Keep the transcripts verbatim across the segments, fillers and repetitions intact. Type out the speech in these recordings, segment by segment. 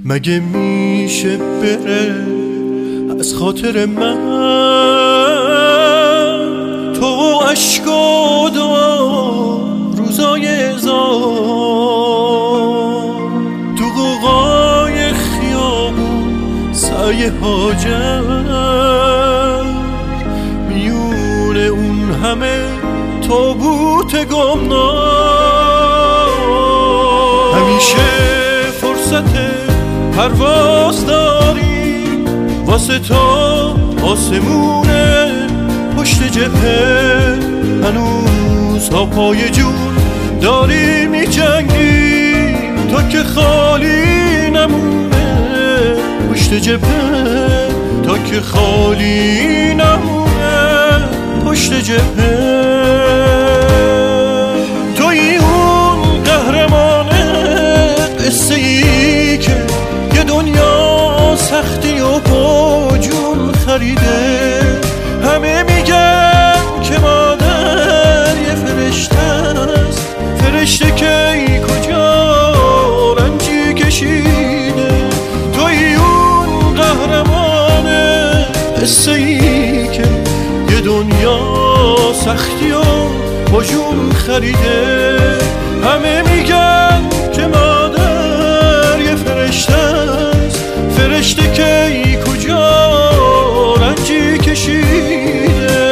مگه میشه بره از خاطر من تو عشق و دعا روزای ازار تو قوقای خیابون سعی هاجر میون اون همه تابوت گمنام همیشه فرصت پرواز داری واسه تا آسمونه پشت جبهه هنوز ها پای جون داری می جنگی تا که خالی نمونه پشت جبهه تا که خالی نمونه پشت جبهه توی اون قهرمانه قصه ای که یه دنیا سختی و با جون خریده همه میگن که مادر یه فرشته است فرشته که ای کجا رنجی کشیده توی اون قهرمانه قصه ای که یه دنیا سختی و با جون خریده همه میگن که مادر یه فرشته است فرشته که ای کجا رنجی کشیده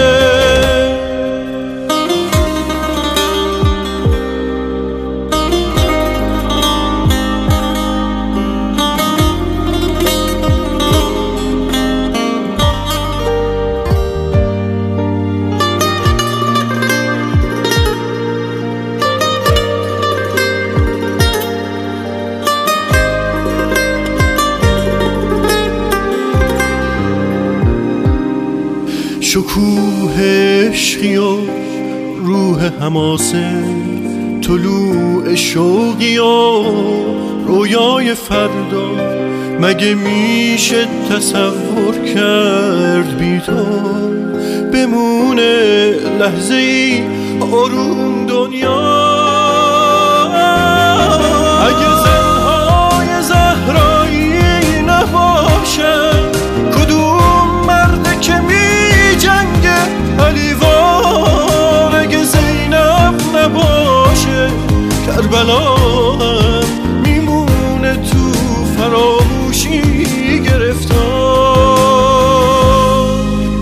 شکوه عشقی و روح حماسه طلوع شوقی و رویای فردا مگه میشه تصور کرد بی تو بمونه لحظه ای آروم دنیا اگه زنهای زهرایی نباشن کدوم مرده که می جنگ علیوار اگه زینب نباشه کربلا هم میمونه تو فراموشی گرفتار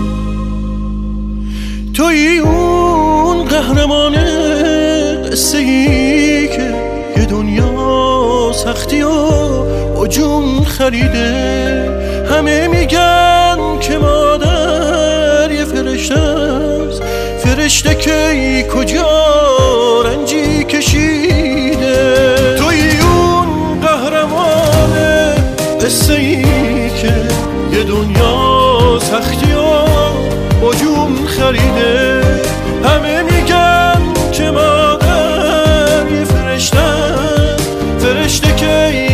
توی اون قهرمانه قصه ای که یه دنیا سختی و عجون خریده همه میگن که مادر یه فرشته است فرشته که ای کجا رنجی کشیده توی اون قهرمانه قصه ای که یه دنیا سختی و عجون خریده همه میگن که مادر یه فرشته است فرشته که ای